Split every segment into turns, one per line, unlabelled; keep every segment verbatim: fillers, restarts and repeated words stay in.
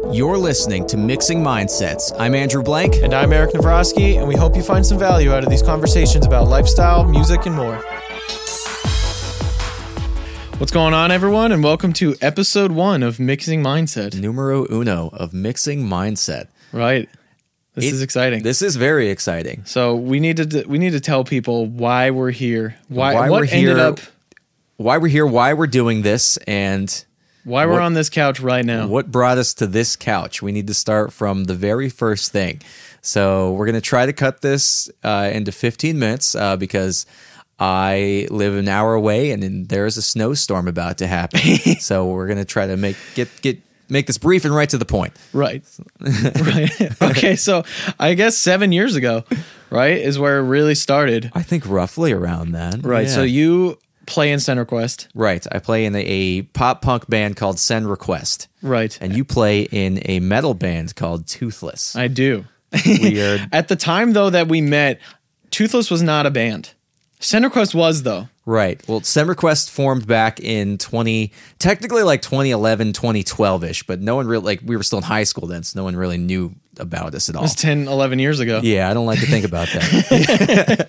You're listening to Mixing Mindsets. I'm Andrew Blank.
And I'm Eric Navrosky, and we hope you find some value out of these conversations about lifestyle, music, and more. What's going on, everyone, and welcome to episode one of Mixing Mindset.
Numero uno of Mixing Mindset.
Right. This
It-
is exciting.
This is very exciting.
So we need to we need to tell people why we're here. Why,
Why
what
we're
ended
here,
up
Why we're here, why we're doing this, and
why we're
what-
on this couch right now.
what brought us to this couch. We need to start from the very first thing. So we're going to try to cut this uh, into fifteen minutes uh, because I live an hour away and then there's a snowstorm about to happen. So we're going to try to make get get make this brief and right to the point.
Right. Right. Okay, so I guess seven years ago, right, is where it really started.
I think roughly around that.
Right.
Yeah.
So you play in CentreQuest.
Right. I play in a, a pop punk band called Send Request.
Right.
And you play in a metal band called Toothless.
I do.
Weird.
At the time, though, that we met, Toothless was not a band. CentreQuest was, though.
Right. Well, Send Request formed back in twenty, technically like twenty eleven, twenty twelve-ish, but no one really, like, we were still in high school then, so no one really knew about us at all.
It was ten, eleven years ago.
Yeah, I don't like to think about that.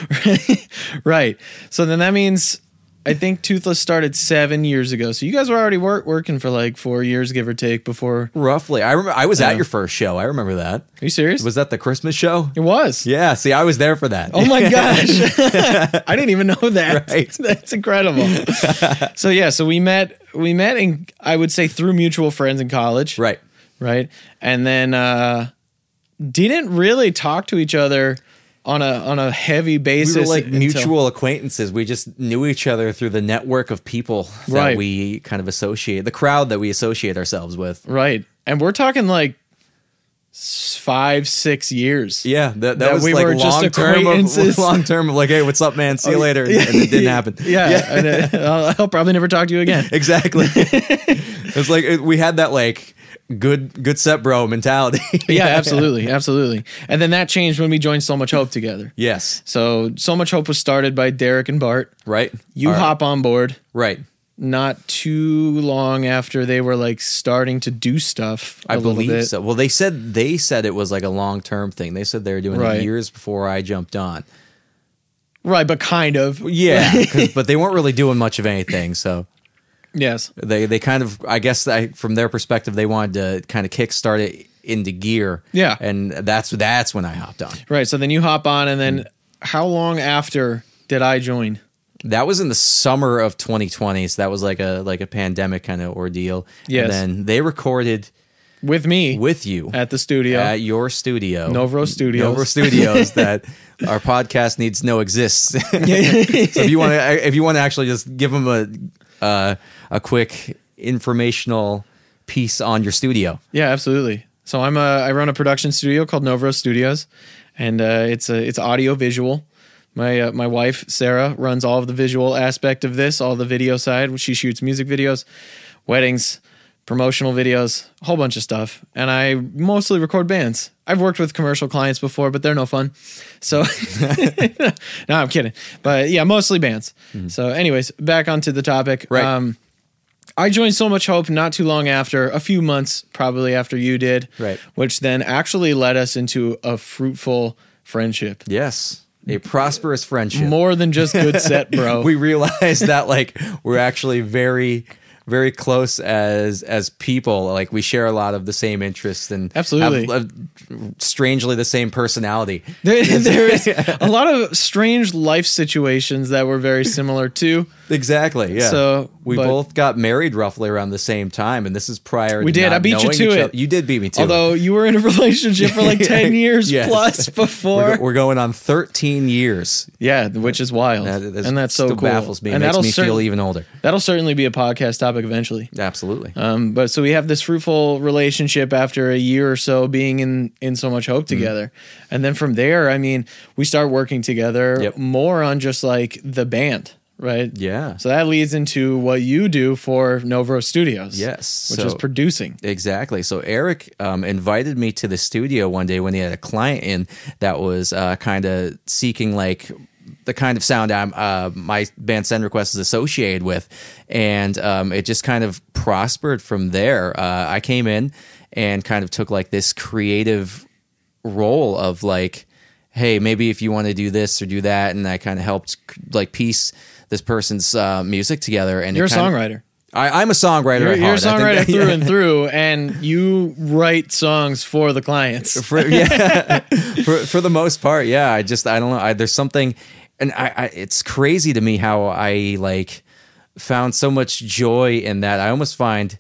Right. So then that means I think Toothless started seven years ago. So you guys were already work, working for like four years, give or take, before.
Roughly. I remember I was
Yeah.
at your first show. I remember that.
Are you serious?
Was that the Christmas show?
It was.
Yeah, see, I was there for that.
Oh my gosh. I didn't even know that.
Right.
That's incredible. So yeah, so we met we met in I would say through mutual friends in college.
Right.
Right. And then uh didn't really talk to each other on a on a heavy basis.
We were like
until-
mutual acquaintances. We just knew each other through the network of people that
Right.
we kind of associate, the crowd that we associate ourselves with.
Right. And we're talking like s- five, six years.
Yeah, that, that,
That
was
we
like
were just
long term,
acquaintances.
of, long term of like, hey, what's up, man? See you later, and it didn't happen.
Yeah. And, uh, I'll, I'll probably never talk to you again.
Exactly. It's like it, we had that like good good set bro mentality.
Yeah, absolutely. Absolutely. And then that changed when we joined So Much Hope together.
Yes.
So So Much Hope was started by Derek and Bart.
Right.
You
All right.
hop on board
Right.
not too long after they were like starting to do stuff. I
I believe so. Well, they said they said it was like a long term thing. They said they were doing
Right.
it years before I jumped on.
Right, but kind of.
Yeah, 'cause- but they weren't really doing much of anything. So
Yes.
they they kind of, I guess, I, from their perspective, they wanted to kind of kickstart it into gear.
Yeah.
and that's that's when I hopped on.
Right. So then you hop on, and
Hmm.
then how long after did I join?
That was in the summer of twenty twenty. So that was like a like a pandemic kind of ordeal.
Yes.
And then they recorded
With me
with you
at the studio.
at your studio,
Novro Studios.
Novro Studios, that our podcast needs no exists. So
Yeah.
if you want to, if you want to actually just give them a uh, a quick informational piece on your studio.
Yeah, absolutely. So I'm a I run a production studio called Novro Studios, and uh, it's a it's audio visual. My uh, my wife Sarah runs all of the visual aspect of this, all the video side. She shoots music videos, weddings, promotional videos, a whole bunch of stuff. And I mostly record bands. I've worked with commercial clients before, but they're no fun. So no, I'm kidding. But yeah, mostly bands. So anyways, back onto the topic.
Right.
Um, I joined So Much Hope not too long after, a few months probably after you did.
Right.
Which then actually led us into a fruitful friendship.
Yes, a prosperous friendship.
More than just good set, bro.
We realized that like we're actually very very close as as people. Like we share a lot of the same interests and
Absolutely.
have, uh, strangely the same personality.
There, there is a lot of strange life situations that were very similar too.
Exactly. Yeah.
So,
we
but-
both got married roughly around the same time, and this is prior.
We
to
did.
not
I beat you
knowing
to
each
it.
other. You did beat me to it.
Although you were in a relationship for like ten years
Yes.
plus before.
We're, go- we're going on thirteen years.
Yeah, which is wild.
That, that's-
and that's so
still
cool.
baffles me. It
And
makes
that'll
me
cer-
feel even older.
That'll certainly be a podcast topic eventually.
Absolutely.
Um, but so we have this fruitful relationship after a year or so being in, in So Much
Mm-hmm.
Hope together. And then from there, I mean, we start working together
Yep.
more on just like the band, right?
Yeah.
So that leads into what you do for Novro Studios.
Yes.
Which
So-
is producing.
Exactly. So Eric um, invited me to the studio one day when he had a client in that was uh, kind of seeking like the kind of sound I'm uh, my band Send Request is associated with, and um, it just kind of prospered from there. Uh, I came in and kind of took like this creative role of like, hey, maybe if you want to do this or do that, and I kind of helped like piece this person's uh, music together. And
you're a
kind
songwriter.
Of, I, I'm a songwriter.
You're,
at
you're a
heart.
songwriter
that,
through
yeah.
and through, and you write songs for the clients.
For, yeah, for for the most part, yeah. I just I don't know. I, there's something, and I, I it's crazy to me how I like found so much joy in that. I almost find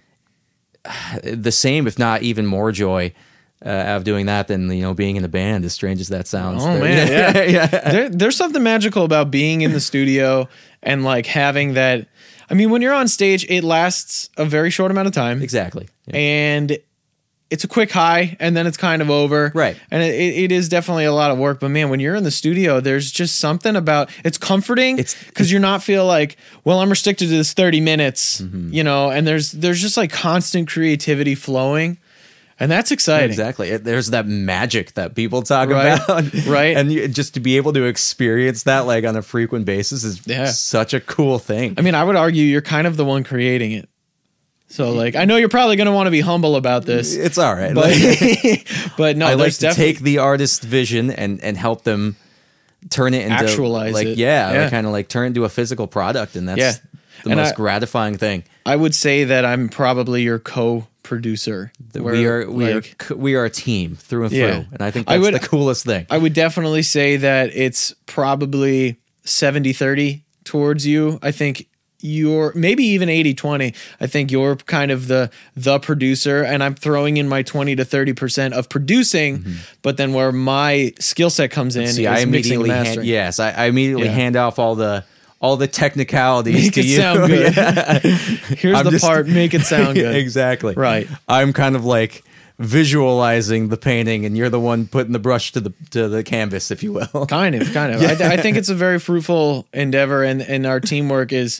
the same, if not even more joy. Uh, out of doing that than, you know, being in a band, as strange as that sounds.
Oh, man, yeah. yeah. There, there's something magical about being in the studio and, like, having that. I mean, when you're on stage, it lasts a very short amount of time.
Exactly. Yeah.
And it's a quick high, and then it's kind of over.
Right.
And it, it is definitely a lot of work. But, man, when you're in the studio, there's just something about it's comforting because you're not feel like, well, I'm restricted to this thirty minutes, mm-hmm. you know, and there's there's just, like, constant creativity flowing. And that's exciting.
Exactly. It, there's that magic that people talk
right.
about.
Right.
And you, just to be able to experience that like on a frequent basis is yeah. such a cool thing.
I mean, I would argue you're kind of the one creating it. So like, I know you're probably going to want to be humble about this.
It's all right.
But, but no,
I like to
definitely...
take the artist's vision and, and help them turn it into
actualize
like,
it.
yeah,
yeah.
like kind of like turn it into a physical product. And that's
yeah.
the
and
most
I,
gratifying thing.
I would say that I'm probably your co producer.
We are we like, are we are a team through and
yeah.
through, and I think that's
I would,
the coolest thing.
I would definitely say that it's probably seventy thirty towards you. I think you're maybe even eighty twenty. I think you're kind of the the producer, and I'm throwing in my twenty to thirty percent of producing, mm-hmm. but then where my skill set comes in
See,
is
I immediately
mixing and mastering.
Hand, yes, I, I immediately
yeah.
hand off all the all the technicalities
make
to
it
you.
sound good.
Yeah.
Here's
I'm
the
just,
part, make it sound good.
Exactly.
Right.
I'm kind of like visualizing the painting, and you're the one putting the brush to the to the canvas, if you will.
Kind of, kind of.
Yeah.
I, th- I think it's a very fruitful endeavor, and, and our teamwork is.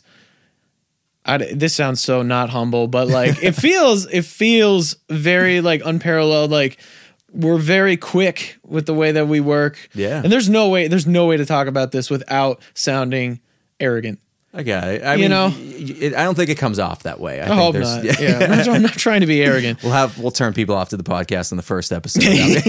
I, this sounds so not humble, but like it feels, it feels very like unparalleled. Like we're very quick with the way that we work.
Yeah.
And there's no way, there's no way to talk about this without sounding arrogant.
I got it. I
you
mean,
know,
it, I don't think it comes off that way. I,
I
think
hope
there's,
not.
Yeah,
yeah. I'm, not, I'm not trying to be arrogant.
We'll have we'll turn people off to the podcast in the first episode.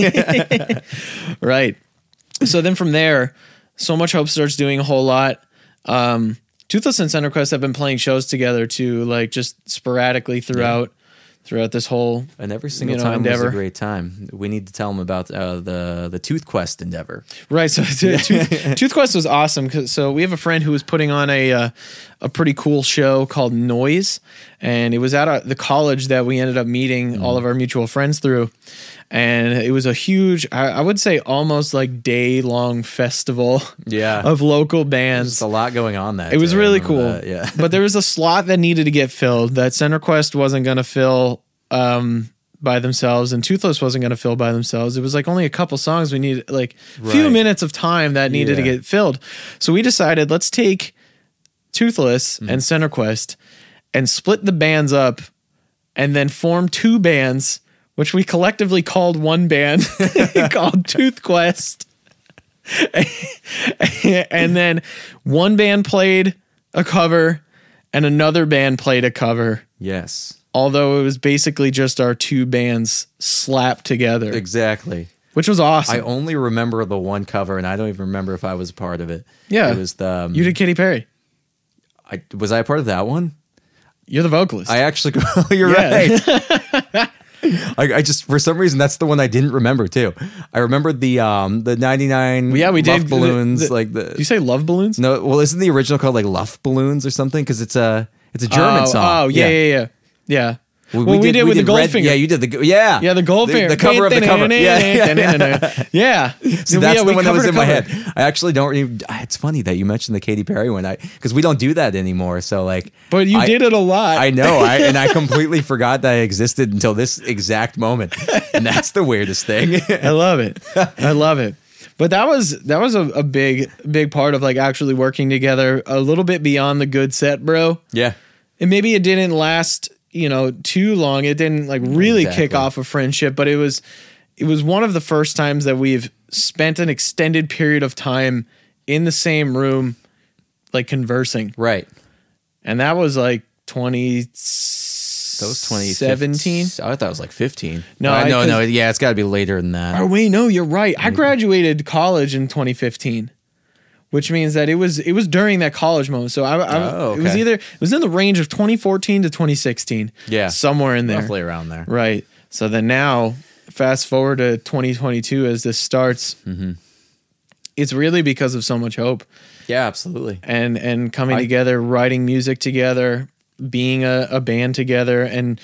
Right. So then from there, So Much Hope starts doing a whole lot. Um, Toothless and Send Request have been playing shows together too, like just sporadically throughout yeah. throughout this whole
and every single
you know,
time
endeavor.
was a great time. We need to tell them about uh, the the Tooth Quest endeavor.
Right. So Tooth, Tooth Quest was awesome. Cause, so we have a friend who was putting on a uh, a pretty cool show called Noise, and it was at a, the college that we ended up meeting mm. all of our mutual friends through. And it was a huge, I, I would say almost like day long festival
yeah.
of local bands.
There's a lot going on that
It was
day.
really cool.
That, yeah.
But there was a slot that needed to get filled that Send Request wasn't going to fill um, by themselves, and Toothless wasn't going to fill by themselves. It was like only a couple songs we needed, like a few
right.
minutes of time that needed yeah. to get filled. So we decided, let's take Toothless mm. and Send Request and split the bands up and then form two bands, which we collectively called one band called Tooth Quest. And then one band played a cover and another band played a cover.
Yes.
Although it was basically just our two bands slapped together.
Exactly.
Which was awesome.
I only remember the one cover, and I don't even remember if I was a part of it.
Yeah.
It was the... Um,
you did Katy Perry.
I, was I a part of that one?
You're the vocalist.
I actually... You're right. I, I just, for some reason, that's the one I didn't remember too. I remembered the um the ninety-nine
well, yeah, we
Luft
did,
balloons.
the, the,
like the,
did you say Love Balloons?
No, well, isn't the original called like Luft balloons or something? Because it's a it's a German
oh,
song.
Oh yeah, yeah, yeah, yeah.
Well,
well, we, we did, did with
we
the
did
Goldfinger.
Red, yeah, you did the yeah
yeah the Goldfinger.
The, the cover of the cover. Yeah, yeah.
yeah.
So that's yeah, the one that was in my head. I actually don't even. It's funny that you mentioned the Katy Perry one, I because we don't do that anymore. So like,
but you
I,
did it a lot.
I know, I, and I completely forgot that it existed until this exact moment, and that's the weirdest thing.
I love it. I love it. But that was that was a, a big big part of like actually working together a little bit beyond the good set, bro.
Yeah,
and maybe it didn't last, you know, too long. It didn't like really exactly. kick off a friendship, but it was it was one of the first times that we've spent an extended period of time in the same room, like conversing.
Right.
And that was like twenty
That was twenty
seventeen.
I thought it was like fifteen.
No,
Uh,
I-
no,
'cause-
no. Yeah, it's got to be later than that.
Oh wait, no, you're right. I graduated college in twenty fifteen, which means that it was it was during that college moment. So I, I
Oh,
it was
okay.
either it was in the range of twenty fourteen to twenty sixteen.
Yeah.
somewhere in there.
Roughly around there.
Right. So then now, fast forward to twenty twenty-two as this starts.
Mm-hmm.
It's really because of so much hope
Yeah, absolutely.
and and coming
I-
together, writing music together, being a, a band together, and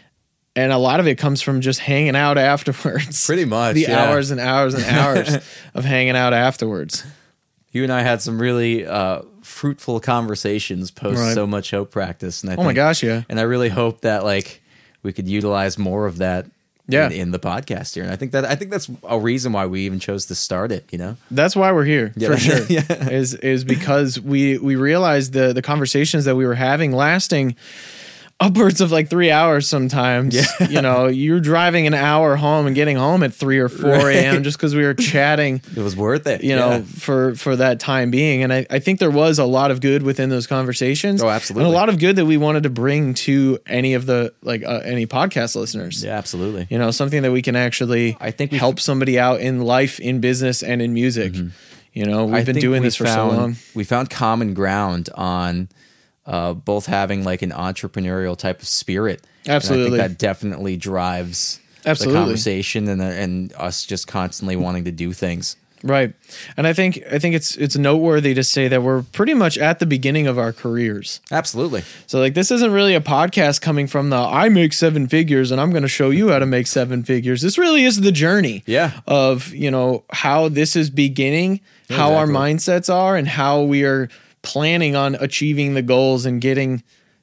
and a lot of it comes from just hanging out afterwards.
Pretty much,
the
yeah.
hours and hours and hours of hanging out afterwards.
You and I had some really uh, fruitful conversations post
Right.
so much hope practice. And I
Oh my
think-
gosh, yeah.
And I really hope that like we could utilize more of that
Yeah.
in, in the podcast here. And I think that I think that's a reason why we even chose to start it, you know?
That's why we're here
Yeah.
for sure.
Yeah.
Is is because we we realized the the conversations that we were having lasting upwards of like three hours sometimes.
Yeah.
You know, you're driving an hour home and getting home at three or four a.m.
Right.
just because we were chatting,
It was worth it.
you
Yeah.
know, for for that time being. And I, I think there was a lot of good within those conversations.
Oh, absolutely.
And a lot of good that we wanted to bring to any of the like uh, any podcast listeners.
Yeah, absolutely.
You know, something that we can actually
I think we've-
help somebody out in life, in business, and in music. You know, we've
I
been
think
doing
we
this for
found,
so long.
We found common ground on uh, both having like an entrepreneurial type of spirit.
Absolutely.
And I think that definitely drives
Absolutely.
the conversation and and us just constantly wanting to do things.
Right. And I think I think it's it's noteworthy to say that we're pretty much at the beginning of our careers.
Absolutely.
So like this isn't really a podcast coming from the I make seven figures and I'm going to show you how to make seven figures. This really is the journey
Yeah.
of, you know, how this is beginning, how our
exactly.
mindsets are, and how we are planning on achieving the goals and getting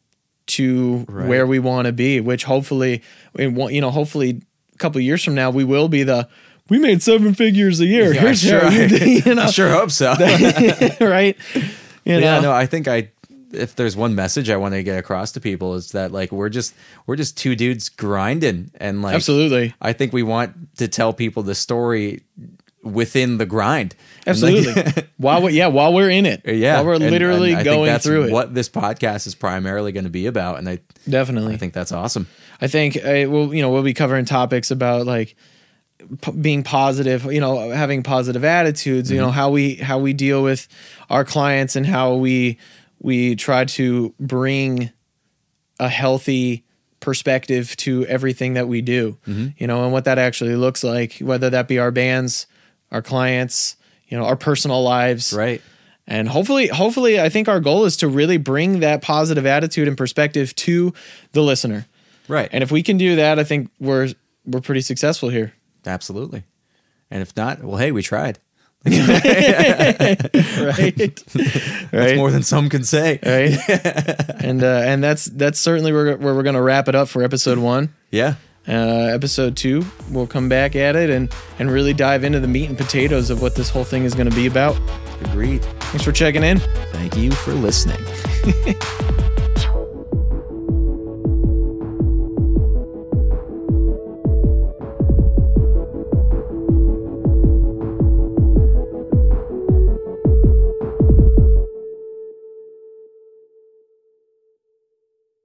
to
Right.
where we want to be, which hopefully, in one- you know, hopefully a couple of years from now, we will be the, we made seven figures a year.
Yeah,
Here's
sure.
how you, do," you know,
I sure hope so.
right? You know,
Yeah, no, I think I if there's one message I want to get across to people is that like we're just we're just two dudes grinding and like
absolutely.
I think we want to tell people the story within the grind. And, like,
Absolutely. while we yeah, while we're in it.
yeah.
While we're
and-
literally
and I
going
think that's
through it.
what this podcast is primarily going to be about, and I
Definitely.
I think that's awesome.
I think uh, we'll you know we'll be covering topics about like p- being positive, you know, having positive attitudes, you know, how we how we deal with our clients and how we we try to bring a healthy perspective to everything that we do. You know, and what that actually looks like, whether that be our bands, our clients, you know, our personal lives.
Right.
And hopefully, hopefully, I think our goal is to really bring that positive attitude and perspective to the listener.
Right.
And if we can do that, I think we're we're pretty successful here.
Absolutely. And if not, well, hey, we tried.
Right?
That's
right.
more than some can say.
Right. and uh, and that's that's certainly where, where we're going to wrap it up for episode one.
Yeah.
Uh, episode two, we'll come back at it and and really dive into the meat and potatoes of what this whole thing is going to be about.
Agreed.
Thanks for checking in.
Thank you for listening.